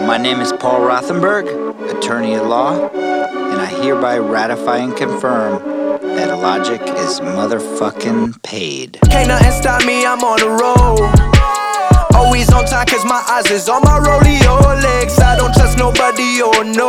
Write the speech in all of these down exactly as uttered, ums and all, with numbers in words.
My name is Paul Rothenberg, attorney at law, and I hereby ratify and confirm that Logic is motherfucking paid. Can't nothing stop me, I'm on the road. Always on time cause my eyes is on my rodeo legs. I don't trust nobody, oh no.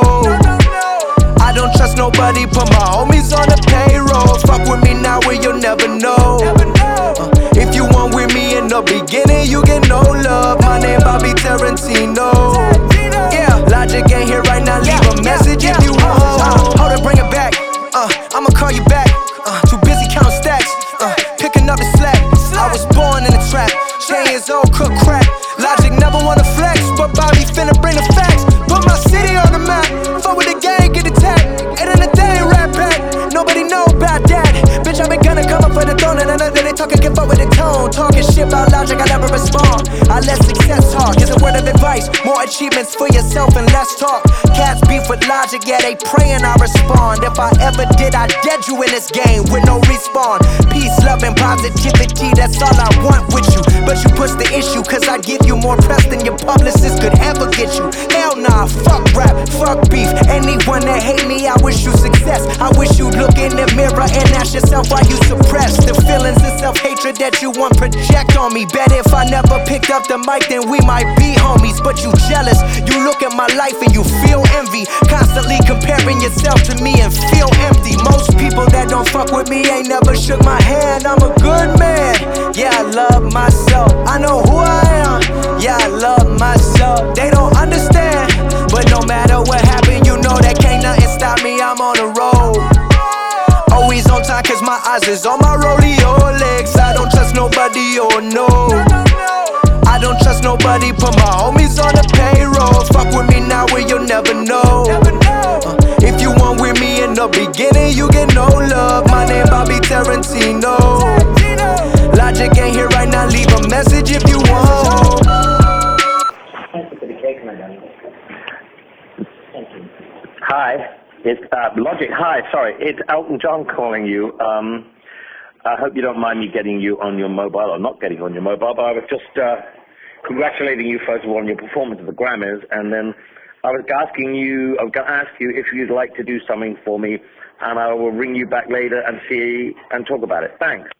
I don't trust nobody, put my homies on the payroll. Fuck with me now where you'll never know. uh, If you weren't with me in the beginning, you get no love. My name Bobby Tarantino. Yeah, Logic ain't here right now, leave a message if you want. uh, Hold it, bring it back, uh, I'ma call you back. uh, Too busy counting stacks, uh, picking up the slack. I was born in the trap, ten years old, cook crack. Logic never wanna flex, but Bobby finna bring the facts. Put my city on the map, fuck with the gang, get attacked. And then the day rap back, nobody know about that. Bitch, I been gonna come up for the throne, and another they talking, can fuck with the tone. Talking shit about Logic, I never respond. I let success talk, is a word of advice. More achievements for yourself and less talk. Cats beef with Logic, yeah, they prayin' I respond. If I ever did, I dead you in this game with no respawn. Peace, love, and positivity, that's all I want with you. But you push the issue, cause I give you more press than your publicist could ever get you. Hell nah, fuck rap, fuck beef. Anyone that hate me, I wish you success. I wish you'd look in the mirror and ask yourself why you suppress the feelings and self-hatred that you want project on me. Bet if I never picked up the mic, then we might be homies. But you jealous, you look at my life and you feel envy. Constantly comparing yourself to me and feel empty. Most people that don't fuck with me ain't never shook my hand. I'm a good man, yeah, I love myself. I know who I am, yeah, I love myself. They don't understand, but no matter what happened, you know that can't nothing stop me, I'm on the road. Always on time cause my eyes is on my rodeo legs. I don't trust nobody, oh no. I don't trust nobody, put my homies on the payroll. Fuck with me now where you'll never know. uh, If you weren't with me in the beginning, you get no love. My name Bobby Tarantino. Logic ain't here right now, leave a message if you want. Hi, it's uh, Logic. Hi, sorry, it's Elton John calling you. Um, I hope you don't mind me getting you on your mobile, or not getting on your mobile, but I was just uh, congratulating you, first of all, on your performance at the Grammys, and then I was asking you, I was going to ask you if you'd like to do something for me, and I will ring you back later and see, and talk about it. Thanks.